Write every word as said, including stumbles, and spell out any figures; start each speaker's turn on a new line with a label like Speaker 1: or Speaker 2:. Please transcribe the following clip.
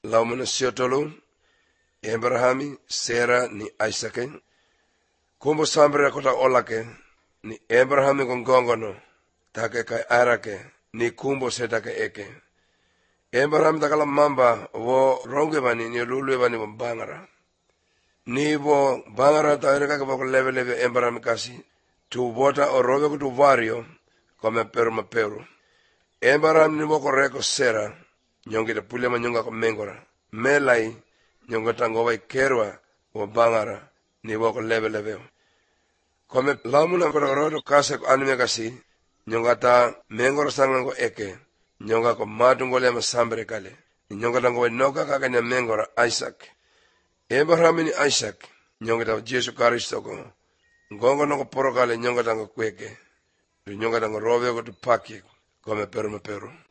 Speaker 1: laumuna siotolu Abrahami Sera ni Isaac kumbo sambre kota olake ni Abrahami kongongono take kai arake ni kumbo setake eke Abraham takala mamba wo ronge bani ni lulu bani bangara ni bo bangara taire ka ko leve leve Abraham kasi tu bota o robe ko tu vario come per ma peru Abraham ni bo ko reko Sera nyongi de pule ma nyonga ko mengora melai nyonga tango vai kerwa o bangara ni bo ko leve leve come lamuna ko rodo kase ko anime kasi nyonga ta mengora sanga ko eke nyonga ko matungole ma sambre kale nyonga tango noka kaka nya mengora Isaac Abraham ni Isaac nyonga ta Jesu Kristo ko ngongo no ko porokale nyonga tango kweke nyonga tango robe ko tu paki come per ma peru